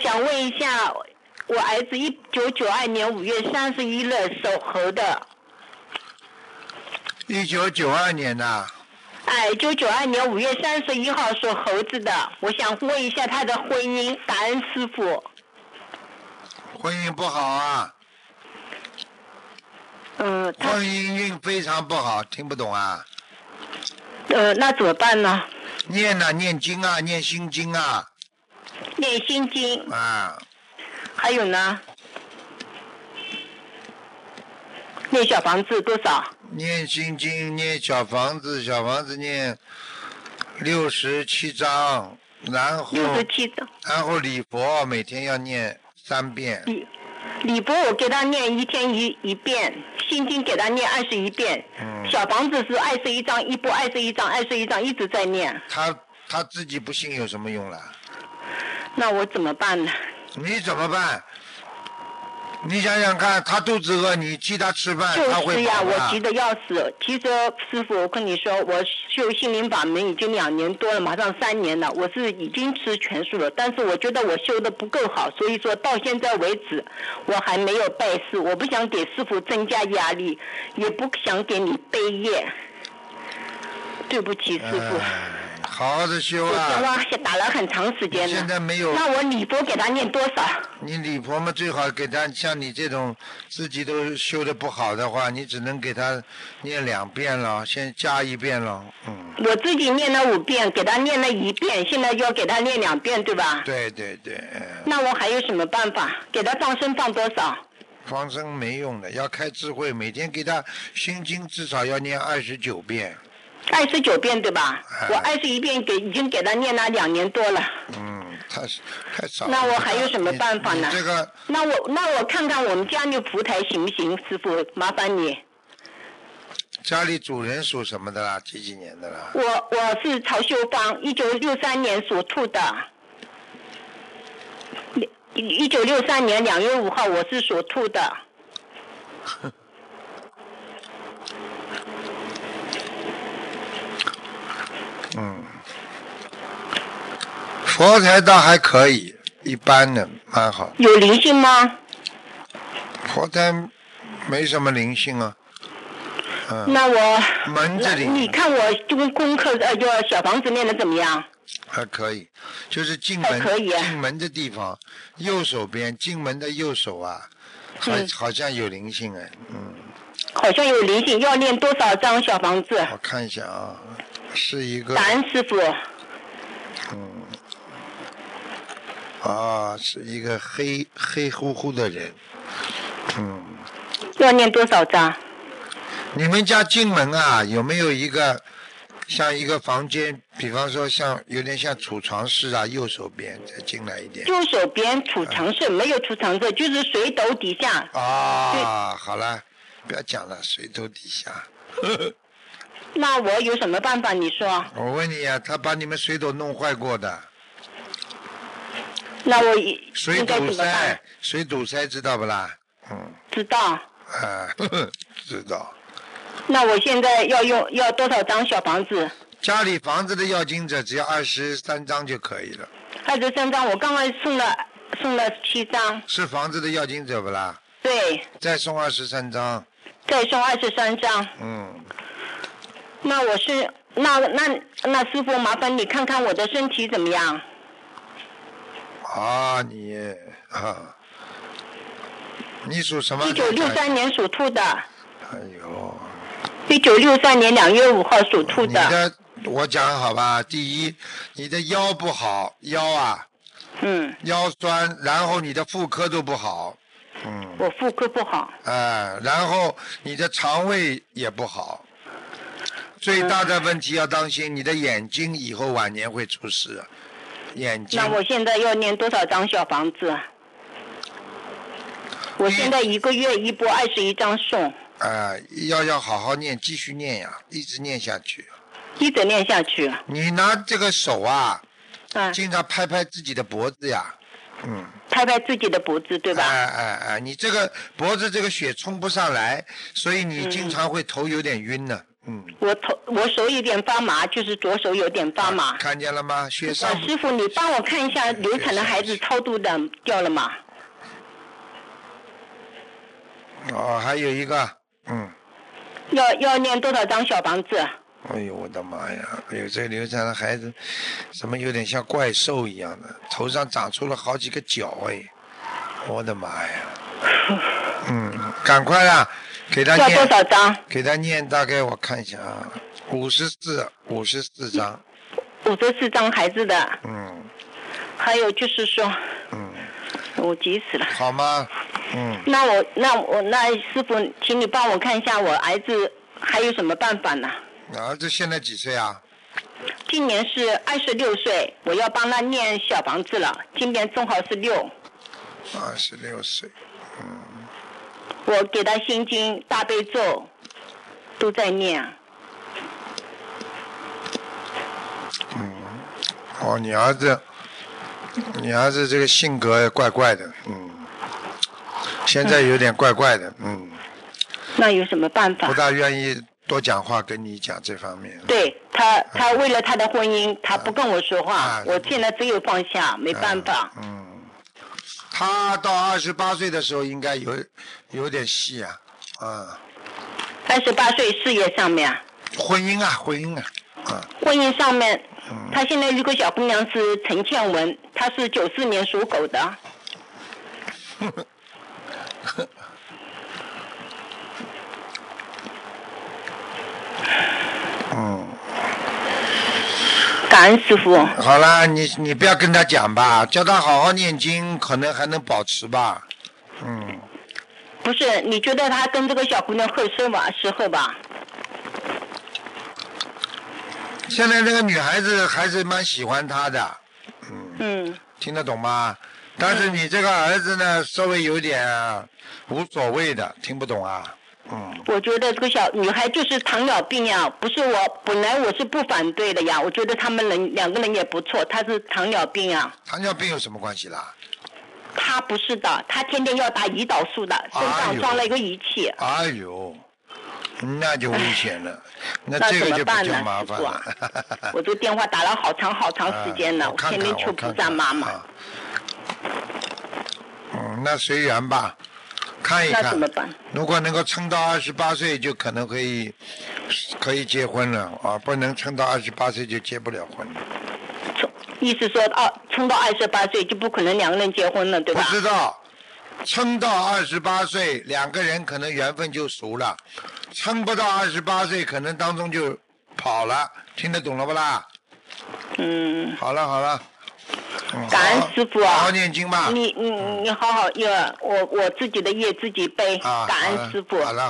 想问一下，我儿子1992年5月31日属猴的。 1992年的。 哎，1992年5月31号属猴子的，我想问一下他的婚姻，感恩师傅。 婚姻不好啊。婚姻运非常不好，听不懂啊？ 那怎么办呢？ 念经啊，念心经啊。 念心经。 啊。 还有呢？念小房子多少？ 念心经，念小房子念67章，然后 67章， 然后礼佛每天要念3遍。 礼佛我给他念1天一遍，心经给他念21遍，小房子是21章，一波21章，21章一直在念。 他自己不信有什么用了？ 那我怎么办呢？ 你怎么办？你想想看，他肚子饿，你替他吃饭，他会就是呀，我急得要死。其实师傅，我跟你说，我修心灵法门已经2年多了，马上3年了。我是已经吃全素了，但是我觉得我修的不够好，所以说到现在为止，我还没有拜师。我不想给师傅增加压力，也不想给你背业。对不起，师傅。 好好的修啊！ 我电话打了很长时间了。 现在没有。 那我礼佛给他念多少？ 你礼佛嘛，最好给他像你这种自己都修的不好的话，你只能给他念2遍了，先加1遍了。 我自己念了5遍，给他念了1遍，现在就要给他念2遍，对吧？ 对对对。 那我还有什么办法？给他放生放多少？ 放生没用的，要开智慧，每天给他心经至少要念29遍。 29遍对吧？我21遍已经给他念了2年多了。 太少了。 那我还有什么办法呢？ 这个。 那我看看我们家那福台行不行？师傅，麻烦你。 家里主人属什么的啦？几年的啦？ 我是曹秀芳，1963年属兔的。1963年2月5号，我是属兔的。 佛台倒还可以，一般的，蛮好。 有灵性吗？ 佛台没什么灵性啊。 那我门这里， 你看我功课就小房子念的怎么样？ 还可以，就是进门的地方，右手边进门的右手啊，好像有灵性哎， 好像有灵性，要念多少张小房子？ 我看一下啊，是一个。 感恩师傅。 是一个黑乎乎的人， 要念多少张？ 你们家进门啊，有没有一个像一个房间，比方说有点像储藏室啊，右手边再进来一点。 右手边储藏室没有储藏室，就是水斗底下。 好了，不要讲了，水斗底下。 那我有什么办法？你说。 我问你啊，他把你们水斗弄坏过的。 那我水堵塞，水堵塞知道不啦？ 知道。 知道。 那我现在要多少张小房子？ 家里房子的要经者只要23张就可以了。 23张，我刚刚送了7张。 是房子的要经者不啦？ 对。 再送23张。 再送23张。那我是那师傅，麻烦你看看我的身体怎么样？你属什么？1963年属兔的。 哎呦。 1963年2月5号属兔的。 我讲好吧，第一，你的腰不好，腰腰酸，然后你的妇科都不好。 我妇科不好。 然后你的肠胃也不好。最大的问题要当心，你的眼睛以后晚年会出事。眼睛。 那我现在要念多少张小房子？我现在1个月一波21张送。 要好好念，继续念呀，一直念下去。 一直念下去。 你拿这个手啊，经常拍拍自己的脖子呀。 拍拍自己的脖子，对吧？ 你这个脖子这个血冲不上来，所以你经常会头有点晕呢。 我手有点发麻，就是左手有点发麻。 看见了吗？血上。 师傅，你帮我看一下流产的孩子超度的掉了吗？ 哦，还有一个， 要念多少张小房子？ 哎呦我的妈呀！哎呦，这流产的孩子，怎么有点像怪兽一样的，头上长出了好几个角哎！我的妈呀！赶快啊，给他念。 要多少张？ 给他念大概我看一下啊，54张。 54张孩子的。还有就是说。我急死了。 好吗？ 那师傅，请你帮我看一下我儿子还有什么办法呢？ 儿子现在几岁啊？ 今年是26岁，我要帮他念小房子了，今年正好是6。 26岁。 我给他心经、大悲咒都在念。 你儿子这个性格怪怪的，现在有点怪怪的， 那有什么办法？ 不大愿意多讲话，跟你讲这方面。 对他为了他的婚姻，他不跟我说话，我现在只有放下，没办法。 他到28岁的时候应该有点戏啊 ，28岁事业上面。 婚姻啊。 婚姻上面。他现在有个小姑娘是陈倩文，她是94年属狗的。感恩师傅。 好了，你不要跟他讲吧，叫他好好念经，可能还能保持吧。 不是，你觉得他跟这个小姑娘合适吗？适合吧？ 现在这个女孩子还是蛮喜欢他的，听得懂吗？但是你这个儿子呢，稍微有点无所谓的，听不懂啊？ 我觉得这个小女孩就是糖尿病呀，不是本来我是不反对的呀，我觉得他们两个人也不错，她是糖尿病呀。 糖尿病有什么关系啦？ 她不是的，她天天要打胰岛素的，身上装了一个仪器。 哎呦。那就危险了，那这个就比较麻烦了。 我这个电话打了好长时间了，我天天求菩萨妈妈。 那随缘吧，看一看。 那怎么办？ 如果能够撑到28岁，就可能可以结婚了啊！不能撑到28岁就结不了婚了。 意思说撑到28岁就不可能两个人结婚了，对吧？ 不知道，撑到28岁，两个人可能缘分就熟了。撑不到28岁，可能当中就跑了，听得懂了不啦？好了。 感恩师傅啊！ 好好念经吧。 你好好我自己的业自己背，感恩师傅。 好了。